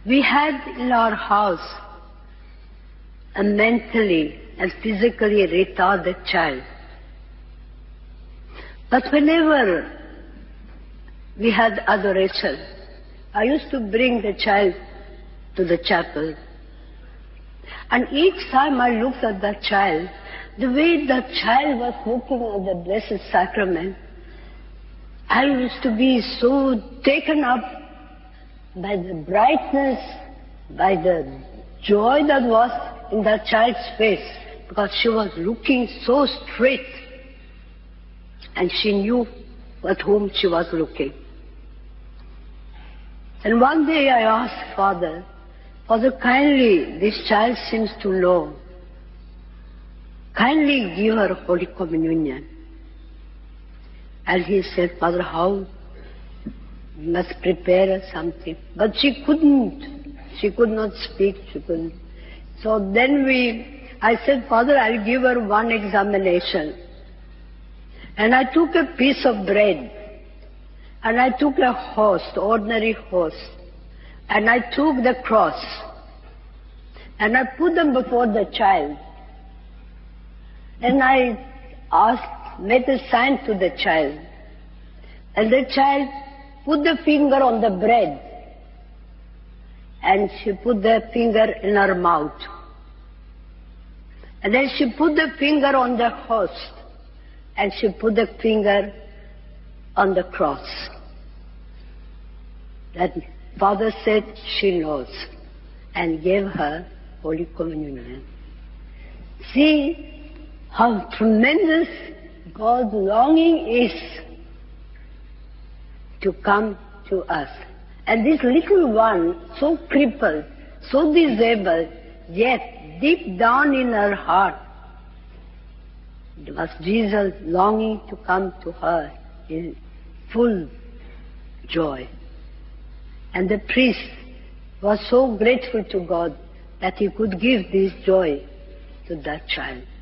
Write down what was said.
We had in our house a mentally and physically retarded child. But whenever we had adoration, I used to bring the child to the chapel. And each time I looked at that child, the way that child was looking at the Blessed Sacrament, I used to be so taken up by the brightness, by the joy that was in that child's face, because she was looking so straight, and she knew at whom she was looking. And one day I asked Father, Father, kindly, this child seems too low. Kindly give her Holy Communion. And he said, Father, how? You must prepare something. But she couldn't. She could not speak. She couldn't. So then I said, Father, I'll give her one examination. And I took a piece of bread. And I took a host, ordinary host. And I took the cross. And I put them before the child. And I made a sign to the child. And the child put the finger on the bread. And she put the finger in her mouth. And then she put the finger on the host. And she put the finger on the cross. That Father said she knows, and gave her Holy Communion. See how tremendous God's longing is to come to us. And this little one, so crippled, so disabled, yet deep down in her heart, it was Jesus longing to come to her in full joy. And the priest was so grateful to God that he could give this joy to that child.